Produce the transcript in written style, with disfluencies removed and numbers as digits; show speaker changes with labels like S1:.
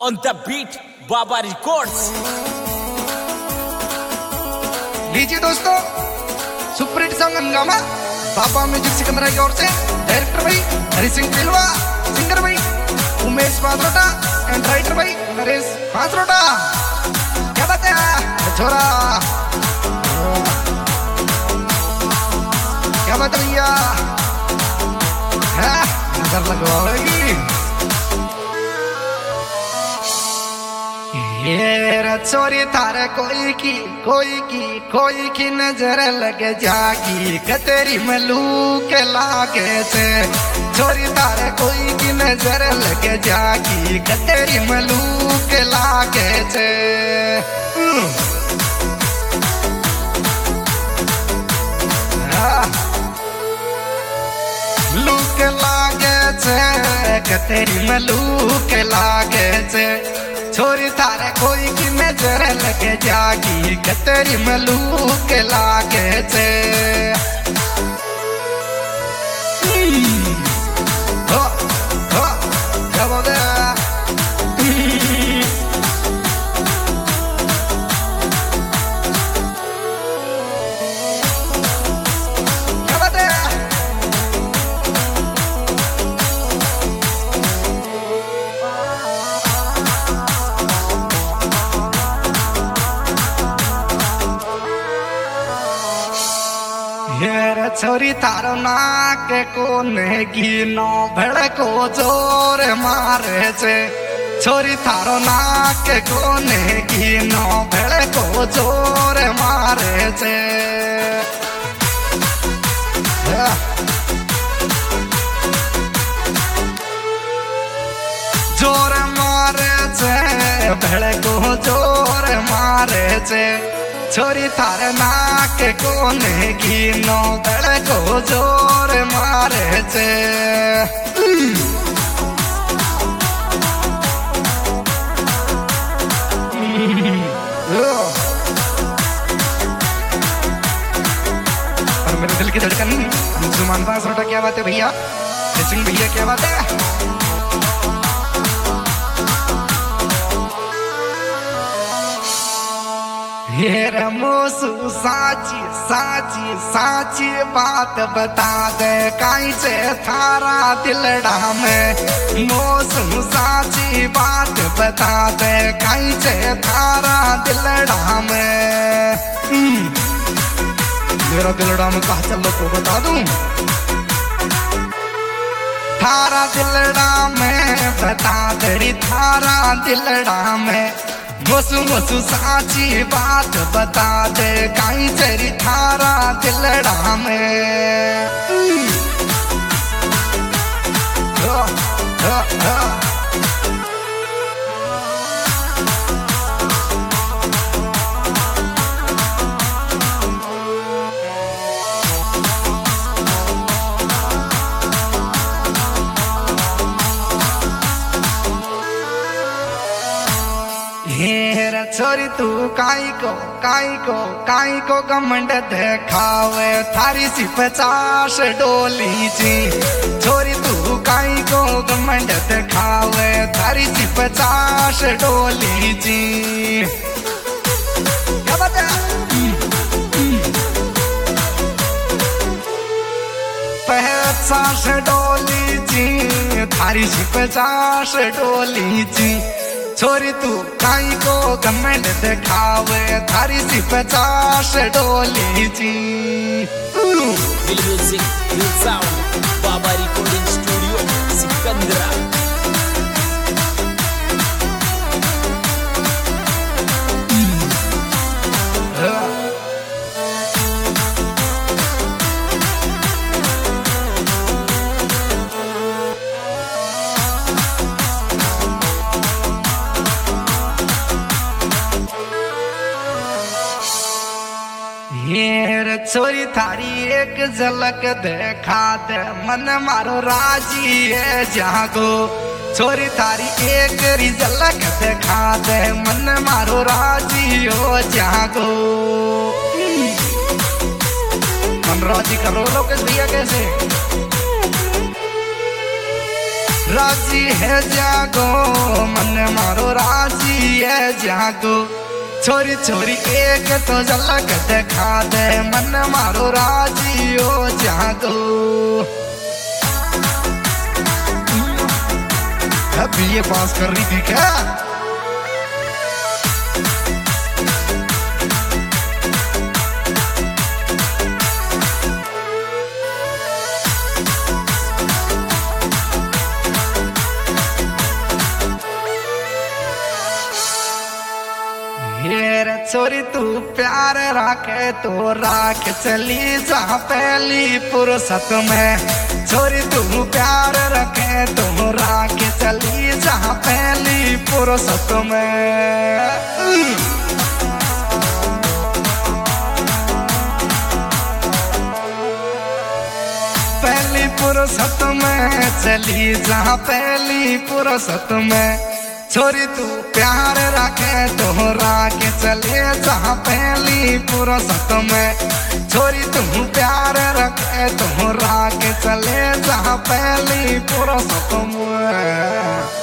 S1: On the beat, Baba records.
S2: लीजिए दोस्तों, superhit song हंगामा बाबा म्यूजिक सिकंदरा की ओर से डायरेक्टर भाई हरि सिंह पिलवा, सिंगर भाई उमेश पात्रोटा एंड राइटर भाई नरेश पात्रोटा। क्या बात है छोरा, क्या बात है भैया, नजर लगवाएगी ये चोरी थारे कोई की नजर लगे जागी कतेरी मलू के लागे से। चोरी थारे कोई की नजर लगे जागी कतेरी मलू के लागे से। लू के लागे से कतेरी मलू के लागे से। छोरी थारे कोई की नजर लगे जागी कतरी मलू के लागे से। हो क्या बोल छोरी थारो नाक कोने गिनो भड़को जोर मारे से। छोरी थारो नाक कोने गिनो भड़को जोर मारे से। जोर मारे से भड़को जोर मारे से। छोरी थारे नाक कोने गिनो भड़को जोर मारे से। और मेरे दिल की धड़कन जुमान पात्रोटा, क्या बात है भैया, सिंह भैया क्या बात है। ये रमोसू साची बात बता दे काई से थारा दिलड़ा में। मोसू साची बात बता दे काई से थारा दिलड़ा में। मेरा दिलड़ा में कहा चलो को बता दूं, थारा दिलड़ा में बता दे थारा दिलड़ा में। मोसू साची बात बता दे काई तेरी थारा दिलड़ा में। छोरी तू काई को घमंड देखावे थारी सी 50 डोली जी। छोरी तू काई को घमंड देखावे थारी सी 50 डोली जी। क्या बात है 50 डोली जी, थारी सी 50 डोली जी। छोरी तू काई को घमंड दिखावे थारी सी 50 डोली जी।
S1: Music sound Baba recording studio Sikandra.
S2: छोरी थारी एक झलक देखा दे मन मारो राजी है जागो। छोरी थारी एक झलक देखा दे मन मारो राजी हो जागो। मन राजी करो लोकेश भैया कैसे। राजी है जागो मन मारो राजी है जागो छोरी छोरी एक तो झलक दिखा दे मन मारो राजी हो जागो अभी ये पास कर रही थी क्या छोरी तू प्यार राखे तो राख चली जा पहली फुर्सत में छोरी तू प्यार रखे तो राख चली जा पहली फुर्सत में पहली फुर्सत में चली जा पहली फुर्सत में छोरी तू प्यार रखे तो राख चले जहाँ पहली फुर्सत में छोरी तू प्यार रखे तो राख चले जहाँ पहली फुर्सत में